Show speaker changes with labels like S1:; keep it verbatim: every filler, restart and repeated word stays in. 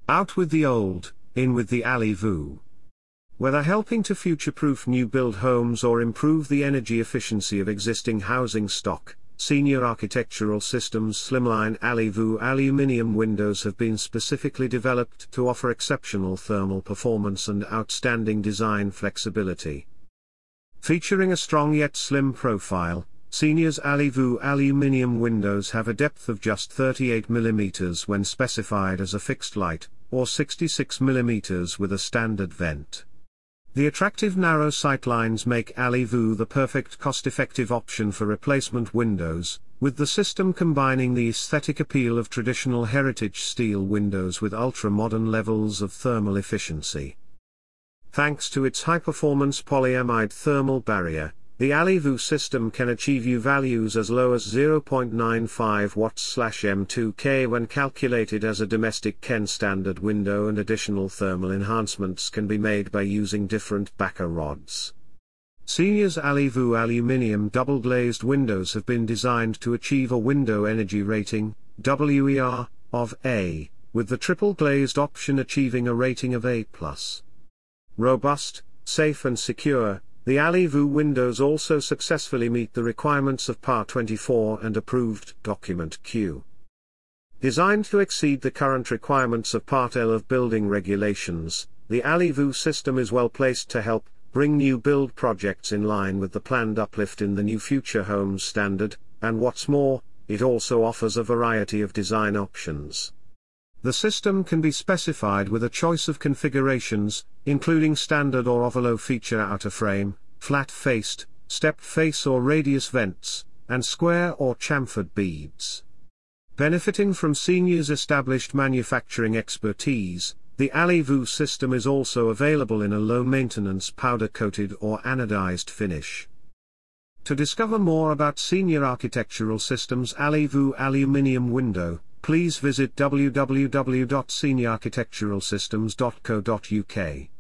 S1: Out with the old, in with the AliVu. Whether helping to future-proof new build homes or improve the energy efficiency of existing housing stock, Senior Architectural Systems' slimline AliVu aluminium windows have been specifically developed to offer exceptional thermal performance and outstanding design flexibility. Featuring a strong yet slim profile, Senior's AliVu aluminium windows have a depth of just thirty-eight millimeters when specified as a fixed light, or sixty-six millimeters with a standard vent. The attractive narrow sightlines make AliVu the perfect cost-effective option for replacement windows, with the system combining the aesthetic appeal of traditional heritage steel windows with ultra-modern levels of thermal efficiency. Thanks to its high-performance polyamide thermal barrier, the AliVu system can achieve U values as low as zero point nine five watts per M two K when calculated as a domestic Ken standard window, and additional thermal enhancements can be made by using different backer rods. Senior's AliVu aluminium double-glazed windows have been designed to achieve a window energy rating, W E R, of A, with the triple-glazed option achieving a rating of A plus. Robust, safe and secure, the AliVu windows also successfully meet the requirements of Part twenty-four and approved Document Q. Designed to exceed the current requirements of Part L of building regulations, the AliVu system is well placed to help bring new build projects in line with the planned uplift in the new Future Homes Standard, and what's more, it also offers a variety of design options. The system can be specified with a choice of configurations, including standard or ovalo feature outer frame, flat-faced, stepped face or radius vents, and square or chamfered beads. Benefiting from Senior's established manufacturing expertise, the AliVu system is also available in a low-maintenance powder-coated or anodized finish. To discover more about Senior Architectural Systems' AliVu aluminium window, please visit w w w dot senior architectural systems dot co dot u k.